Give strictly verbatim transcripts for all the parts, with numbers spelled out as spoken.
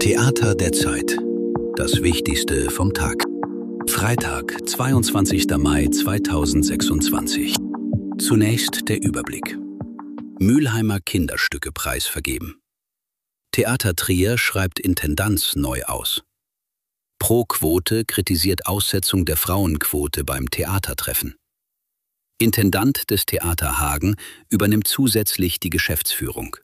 Theater der Zeit. Das Wichtigste vom Tag. Freitag, zweiundzwanzigster Mai zweitausendsechsundzwanzig. Zunächst der Überblick. Mülheimer Kinderstücke-Preis vergeben. Theater Trier schreibt Intendanz neu aus. Pro Quote kritisiert Aussetzung der Frauenquote beim Theatertreffen. Intendant des Theater Hagen übernimmt zusätzlich die Geschäftsführung.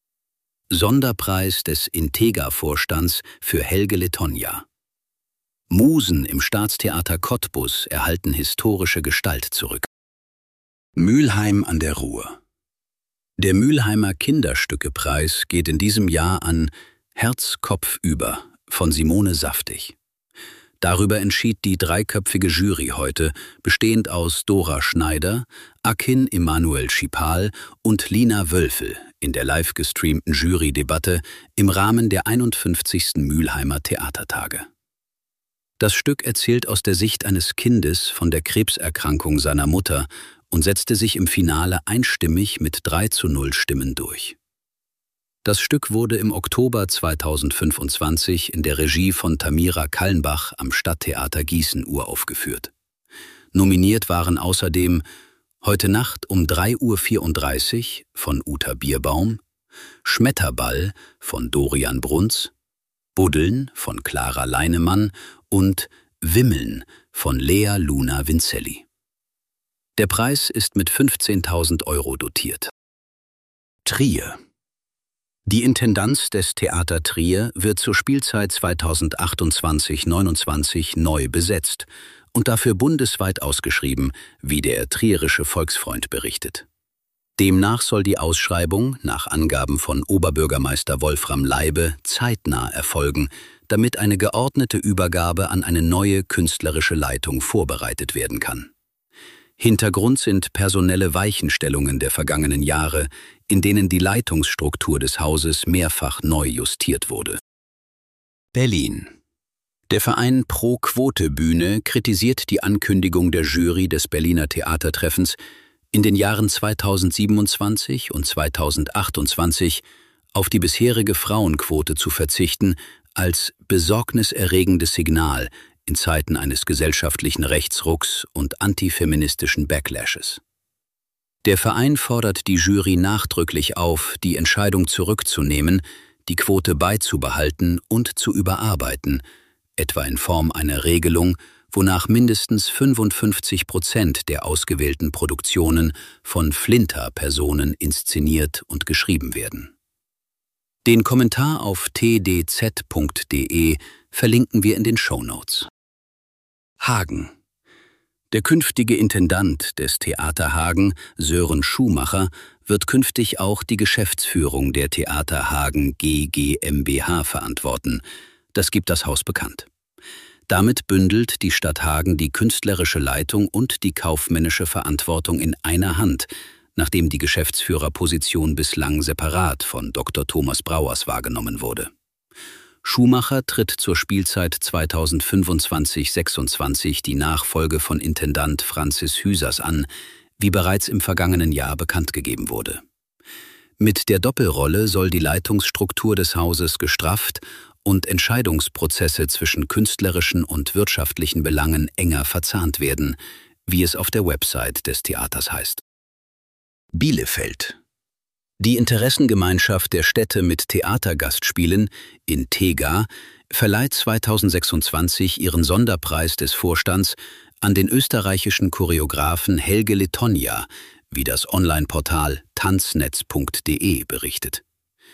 Sonderpreis des Integra-Vorstands für Helge Lettonja. Musen im Staatstheater Cottbus erhalten historische Gestalt zurück. Mülheim an der Ruhr. Der Mülheimer Kinderstücke-Preis geht in diesem Jahr an Herz, Kopf über von Simone Saftig. Darüber entschied die dreiköpfige Jury heute, bestehend aus Dora Schneider, Akin Emanuel Schipal und Lina Wölfel, in der live gestreamten Jurydebatte im Rahmen der einundfünfzigsten Mülheimer Theatertage. Das Stück erzählt aus der Sicht eines Kindes von der Krebserkrankung seiner Mutter und setzte sich im Finale einstimmig mit drei zu null Stimmen durch. Das Stück wurde im Oktober zweitausendfünfundzwanzig in der Regie von Tamira Kallenbach am Stadttheater Gießen uraufgeführt. Nominiert waren außerdem Heute Nacht um drei Uhr vierunddreißig von Uta Bierbaum, Schmetterball von Dorian Bruns, Buddeln von Clara Leinemann und Wimmeln von Lea Luna Vincelli. Der Preis ist mit fünfzehntausend Euro dotiert. Trier. Die Intendanz des Theater Trier wird zur Spielzeit zweitausendachtundzwanzig neunundzwanzig neu besetzt und dafür bundesweit ausgeschrieben, wie der Trierische Volksfreund berichtet. Demnach soll die Ausschreibung, nach Angaben von Oberbürgermeister Wolfram Leibe, zeitnah erfolgen, damit eine geordnete Übergabe an eine neue künstlerische Leitung vorbereitet werden kann. Hintergrund sind personelle Weichenstellungen der vergangenen Jahre, in denen die Leitungsstruktur des Hauses mehrfach neu justiert wurde. Berlin. Der Verein Pro Quote Bühne kritisiert die Ankündigung der Jury des Berliner Theatertreffens, in den Jahren zweitausendsiebenundzwanzig und zweitausendachtundzwanzig auf die bisherige Frauenquote zu verzichten, als besorgniserregendes Signal in Zeiten eines gesellschaftlichen Rechtsrucks und antifeministischen Backlashes. Der Verein fordert die Jury nachdrücklich auf, die Entscheidung zurückzunehmen, die Quote beizubehalten und zu überarbeiten, etwa in Form einer Regelung, wonach mindestens fünfundfünfzig Prozent der ausgewählten Produktionen von Flinter-Personen inszeniert und geschrieben werden. Den Kommentar auf t d z punkt d e verlinken wir in den Shownotes. Hagen. Der künftige Intendant des Theater Hagen, Sören Schumacher, wird künftig auch die Geschäftsführung der Theater Hagen G GmbH verantworten. Das gibt das Haus bekannt. Damit bündelt die Stadt Hagen die künstlerische Leitung und die kaufmännische Verantwortung in einer Hand, nachdem die Geschäftsführerposition bislang separat von Doktor Thomas Brauers wahrgenommen wurde. Schumacher tritt zur Spielzeit zweitausendfünfundzwanzig sechsundzwanzig die Nachfolge von Intendant Franzis Hüsers an, wie bereits im vergangenen Jahr bekannt gegeben wurde. Mit der Doppelrolle soll die Leitungsstruktur des Hauses gestrafft und Entscheidungsprozesse zwischen künstlerischen und wirtschaftlichen Belangen enger verzahnt werden, wie es auf der Website des Theaters heißt. Bielefeld. Die Interessengemeinschaft der Städte mit Theatergastspielen, Integra, verleiht zweitausendsechsundzwanzig ihren Sonderpreis des Vorstands an den österreichischen Choreografen Helge Lettonja, wie das Online-Portal tanznetz punkt d e berichtet.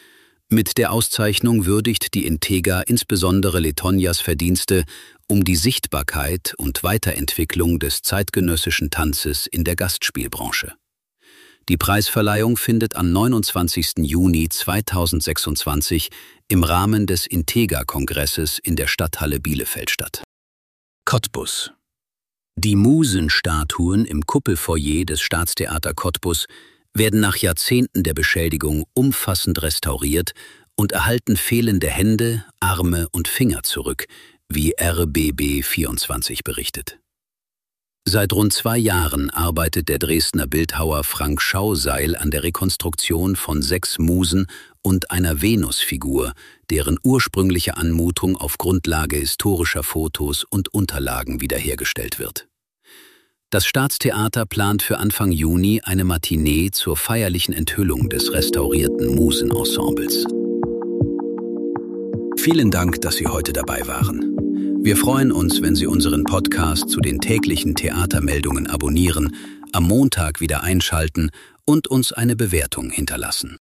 Mit der Auszeichnung würdigt die Integra insbesondere Lettonjas Verdienste um die Sichtbarkeit und Weiterentwicklung des zeitgenössischen Tanzes in der Gastspielbranche. Die Preisverleihung findet am neunundzwanzigsten Juni zweitausendsechsundzwanzig im Rahmen des Integra-Kongresses in der Stadthalle Bielefeld statt. Cottbus. Die Musenstatuen im Kuppelfoyer des Staatstheater Cottbus werden nach Jahrzehnten der Beschädigung umfassend restauriert und erhalten fehlende Hände, Arme und Finger zurück, wie R B B vierundzwanzig berichtet. Seit rund zwei Jahren arbeitet der Dresdner Bildhauer Frank Schauseil an der Rekonstruktion von sechs Musen und einer Venusfigur, deren ursprüngliche Anmutung auf Grundlage historischer Fotos und Unterlagen wiederhergestellt wird. Das Staatstheater plant für Anfang Juni eine Matinee zur feierlichen Enthüllung des restaurierten Musenensembles. Vielen Dank, dass Sie heute dabei waren. Wir freuen uns, wenn Sie unseren Podcast zu den täglichen Theatermeldungen abonnieren, am Montag wieder einschalten und uns eine Bewertung hinterlassen.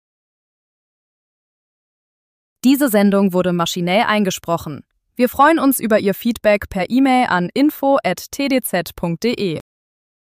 Diese Sendung wurde maschinell eingesprochen. Wir freuen uns über Ihr Feedback per E-Mail an info at t d z punkt d e.